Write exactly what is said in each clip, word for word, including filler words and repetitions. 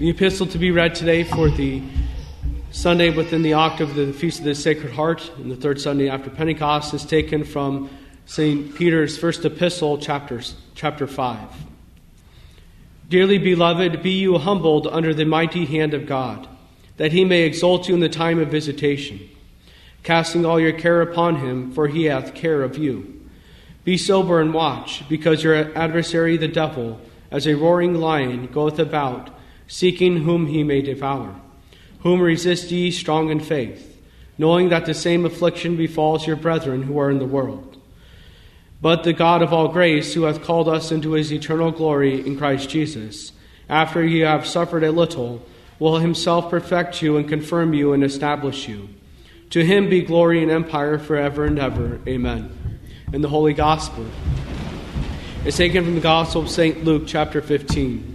The epistle to be read today for the Sunday within the octave of the Feast of the Sacred Heart, and the third Sunday after Pentecost, is taken from Saint Peter's first epistle, chapter, chapter five. Dearly beloved, be you humbled under the mighty hand of God, that he may exalt you in the time of visitation, casting all your care upon him, for he hath care of you. Be sober and watch, because your adversary the devil, as a roaring lion, goeth about, seeking whom he may devour. Whom resist ye strong in faith, knowing that the same affliction befalls your brethren who are in the world. But the God of all grace, who hath called us into his eternal glory in Christ Jesus, after ye have suffered a little, will himself perfect you and confirm you and establish you. To him be glory and empire forever and ever. Amen. And the Holy Gospel is taken from the Gospel of Saint Luke, chapter fifteen.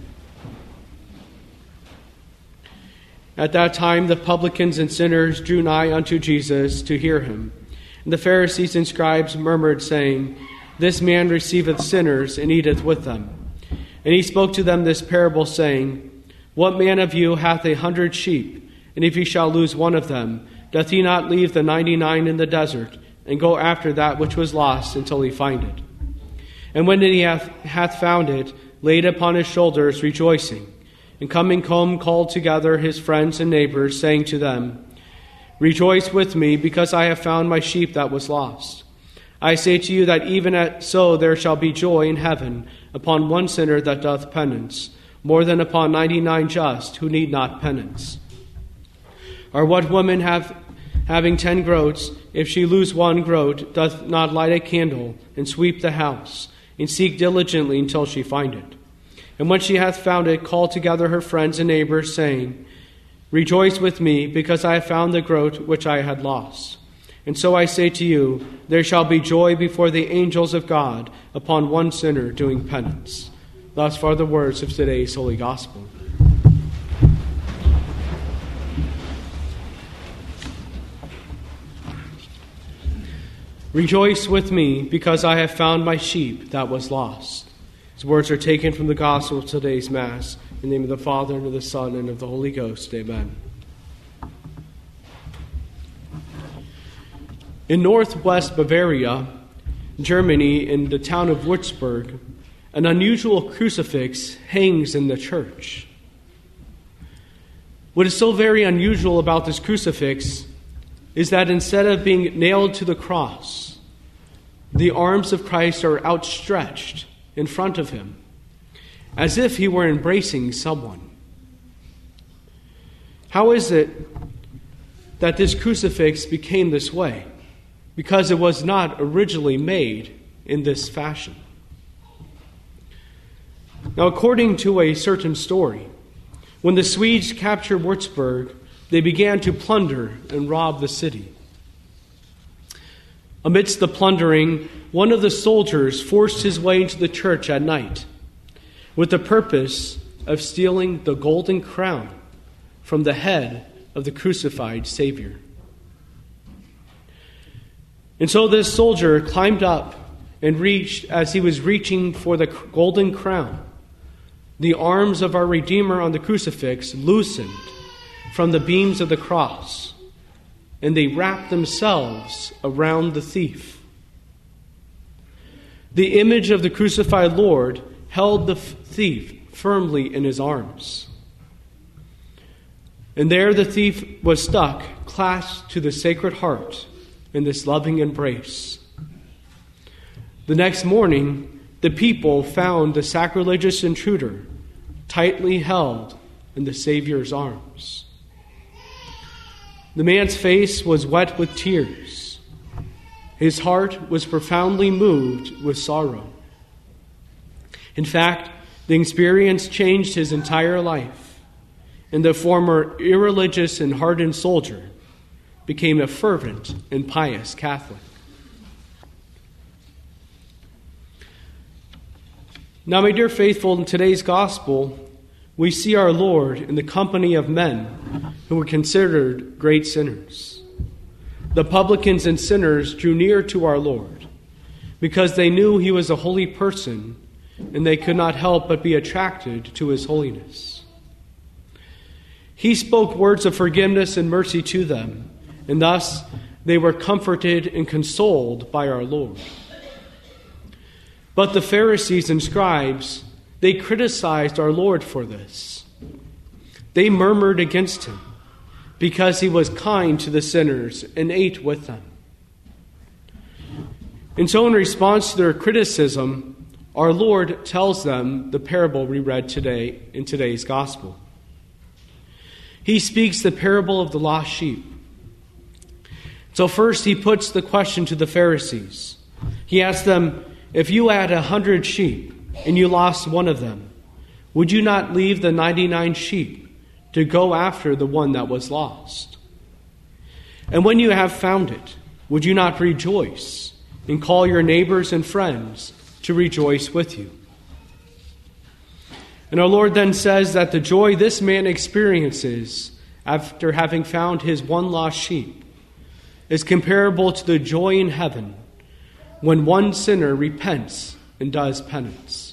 At that time the publicans and sinners drew nigh unto Jesus to hear him. And the Pharisees and scribes murmured, saying, This man receiveth sinners, and eateth with them. And he spoke to them this parable, saying, What man of you hath a hundred sheep, and if he shall lose one of them, doth he not leave the ninety-nine in the desert, and go after that which was lost until he find it? And when he hath, hath found it, laid upon his shoulders, rejoicing. And coming home, called together his friends and neighbors, saying to them, Rejoice with me, because I have found my sheep that was lost. I say to you that even at so there shall be joy in heaven upon one sinner that doth penance, more than upon ninety-nine just who need not penance. Or what woman have, having ten groats, if she lose one groat, doth not light a candle, and sweep the house, and seek diligently until she find it? And when she hath found it, call together her friends and neighbors, saying, Rejoice with me, because I have found the groat which I had lost. And so I say to you, there shall be joy before the angels of God upon one sinner doing penance. Thus far the words of today's Holy Gospel. Rejoice with me, because I have found my sheep that was lost. These words are taken from the Gospel of today's Mass. In the name of the Father, and of the Son, and of the Holy Ghost. Amen. In northwest Bavaria, Germany, in the town of Würzburg, an unusual crucifix hangs in the church. What is so very unusual about this crucifix is that instead of being nailed to the cross, the arms of Christ are outstretched in front of him, as if he were embracing someone. How is it that this crucifix became this way? Because it was not originally made in this fashion. Now, according to a certain story, when the Swedes captured Würzburg, they began to plunder and rob the city. Amidst the plundering, one of the soldiers forced his way into the church at night with the purpose of stealing the golden crown from the head of the crucified Savior. And so this soldier climbed up and reached, as he was reaching for the golden crown, the arms of our Redeemer on the crucifix loosened from the beams of the cross, and they wrapped themselves around the thief. The image of the crucified Lord held the thief firmly in his arms. And there the thief was stuck, clasped to the Sacred Heart in this loving embrace. The next morning, the people found the sacrilegious intruder tightly held in the Savior's arms. The man's face was wet with tears. His heart was profoundly moved with sorrow. In fact, the experience changed his entire life, and the former irreligious and hardened soldier became a fervent and pious Catholic. Now, my dear faithful, in today's Gospel, we see our Lord in the company of men who were considered great sinners. The publicans and sinners drew near to our Lord because they knew he was a holy person, and they could not help but be attracted to his holiness. He spoke words of forgiveness and mercy to them, and thus they were comforted and consoled by our Lord. But the Pharisees and scribes, they criticized our Lord for this. They murmured against him because he was kind to the sinners and ate with them. And so in response to their criticism, our Lord tells them the parable we read today in today's gospel. He speaks the parable of the lost sheep. So first he puts the question to the Pharisees. He asks them, if you had a hundred sheep and you lost one of them, would you not leave the ninety-nine sheep to go after the one that was lost? And when you have found it, would you not rejoice and call your neighbors and friends to rejoice with you? And our Lord then says that the joy this man experiences after having found his one lost sheep is comparable to the joy in heaven when one sinner repents and does penance.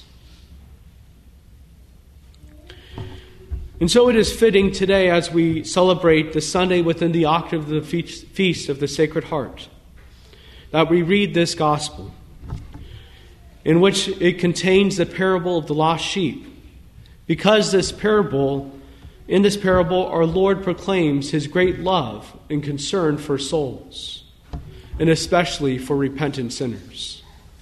And so it is fitting today, as we celebrate the Sunday within the octave of the Feast of the Sacred Heart, that we read this gospel, in which it contains the parable of the lost sheep. Because this parable, in this parable, our Lord proclaims his great love and concern for souls, and especially for repentant sinners.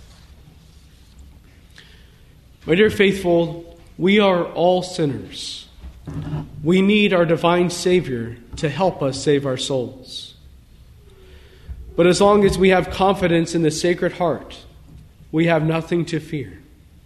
My dear faithful, we are all sinners. We need our divine Savior to help us save our souls. But as long as we have confidence in the Sacred Heart, we have nothing to fear.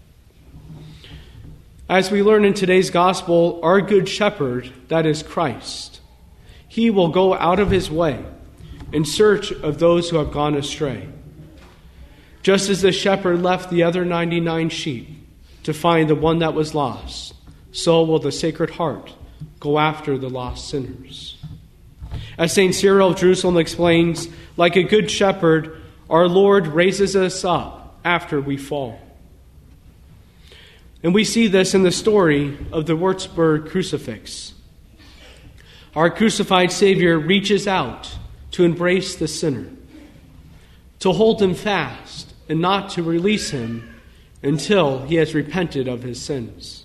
As we learn in today's gospel, our good shepherd, that is Christ, he will go out of his way in search of those who have gone astray. Just as the shepherd left the other ninety-nine sheep to find the one that was lost, so will the Sacred Heart go after the lost sinners. As Saint Cyril of Jerusalem explains, like a good shepherd, our Lord raises us up after we fall. And we see this in the story of the Würzburg crucifix. Our crucified Savior reaches out to embrace the sinner, to hold him fast, and not to release him until he has repented of his sins.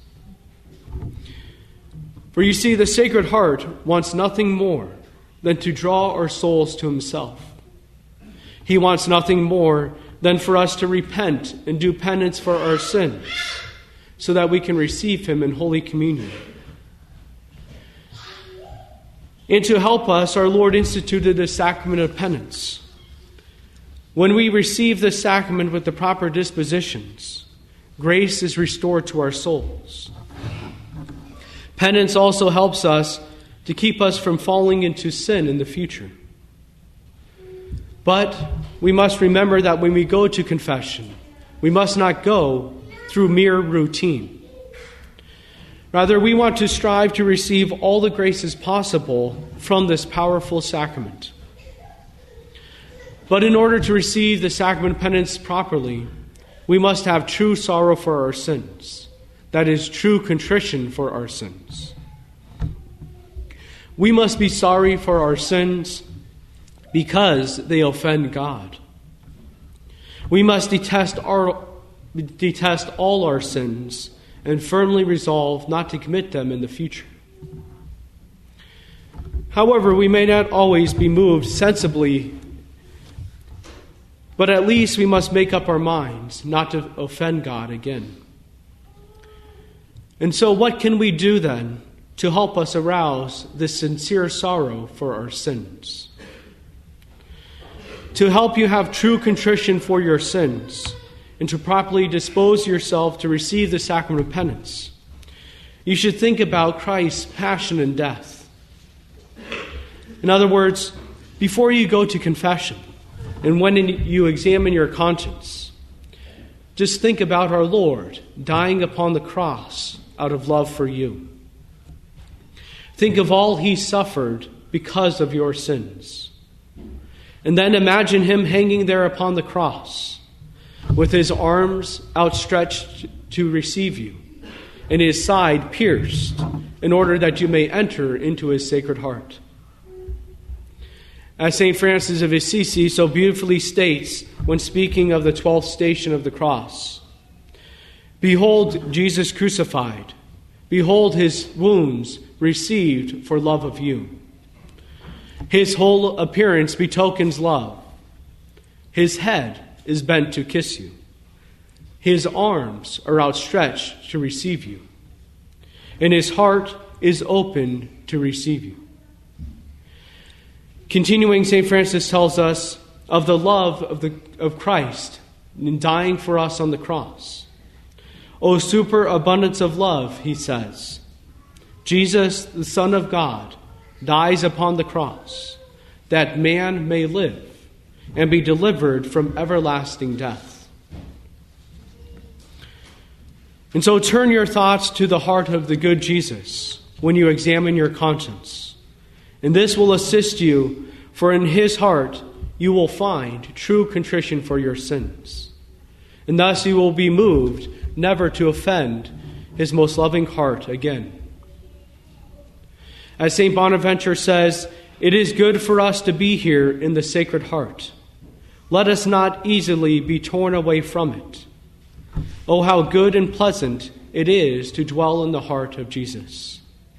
For you see, the Sacred Heart wants nothing more than to draw our souls to himself. He wants nothing more than for us to repent and do penance for our sins, so that we can receive him in Holy Communion. And to help us, our Lord instituted the sacrament of penance. When we receive the sacrament with the proper dispositions, grace is restored to our souls. Penance also helps us to keep us from falling into sin in the future. But we must remember that when we go to confession, we must not go through mere routine. Rather, we want to strive to receive all the graces possible from this powerful sacrament. But in order to receive the sacrament of penance properly, we must have true sorrow for our sins. That is, true contrition for our sins. We must be sorry for our sins because they offend God. We must detest our detest all our sins and firmly resolve not to commit them in the future. However, we may not always be moved sensibly, but at least we must make up our minds not to offend God again. And so what can we do then to help us arouse this sincere sorrow for our sins? To help you have true contrition for your sins, and to properly dispose yourself to receive the sacrament of penance, you should think about Christ's passion and death. In other words, before you go to confession, and when you examine your conscience, just think about our Lord dying upon the cross out of love for you. Think of all he suffered because of your sins. And then imagine him hanging there upon the cross, with his arms outstretched to receive you, and his side pierced, in order that you may enter into his sacred heart. As Saint Francis of Assisi so beautifully states when speaking of the twelfth station of the cross, "Behold Jesus crucified. Behold his wounds received for love of you. His whole appearance betokens love. His head is bent to kiss you. His arms are outstretched to receive you. And his heart is open to receive you." Continuing, Saint Francis tells us of the love of, the, of Christ in dying for us on the cross. "O superabundance of love," he says, "Jesus, the Son of God, dies upon the cross, that man may live and be delivered from everlasting death." And so turn your thoughts to the heart of the good Jesus when you examine your conscience. And this will assist you, for in his heart you will find true contrition for your sins. And thus you will be moved never to offend his most loving heart again. As Saint Bonaventure says, "It is good for us to be here in the Sacred Heart. Let us not easily be torn away from it. Oh, how good and pleasant it is to dwell in the heart of Jesus."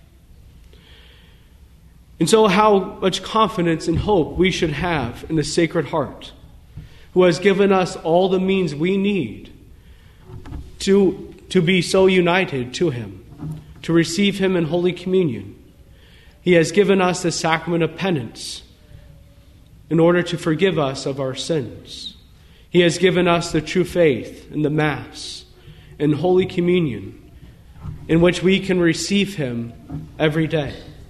And so how much confidence and hope we should have in the Sacred Heart, who has given us all the means we need to, to be so united to him, to receive him in Holy Communion. He has given us the sacrament of penance in order to forgive us of our sins. He has given us the true faith in the Mass and Holy Communion, in which we can receive him every day.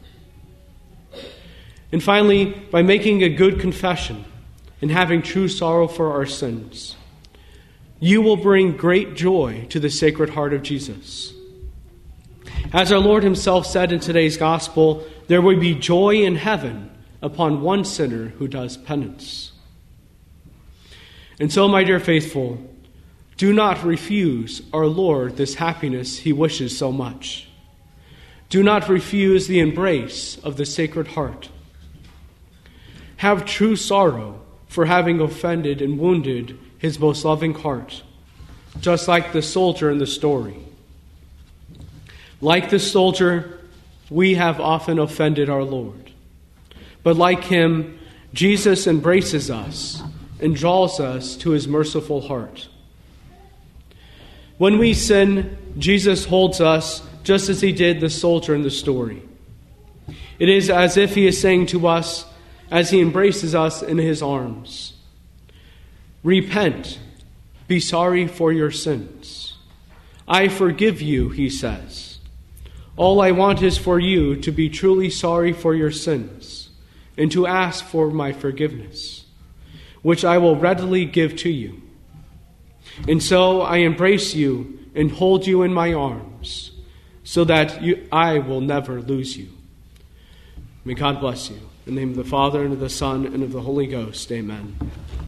And finally, by making a good confession and having true sorrow for our sins, you will bring great joy to the Sacred Heart of Jesus. As our Lord himself said in today's Gospel, there will be joy in heaven upon one sinner who does penance. And so, my dear faithful, do not refuse our Lord this happiness he wishes so much. Do not refuse the embrace of the Sacred Heart. Have true sorrow for having offended and wounded his most loving heart, just like the soldier in the story. Like the soldier, we have often offended our Lord. But like him, Jesus embraces us and draws us to his merciful heart. When we sin, Jesus holds us just as he did the soldier in the story. It is as if he is saying to us, as he embraces us in his arms, "Repent, be sorry for your sins. I forgive you," he says. "All I want is for you to be truly sorry for your sins and to ask for my forgiveness, which I will readily give to you. And so I embrace you and hold you in my arms, so that you, I will never lose you." May God bless you. In the name of the Father, and of the Son, and of the Holy Ghost. Amen.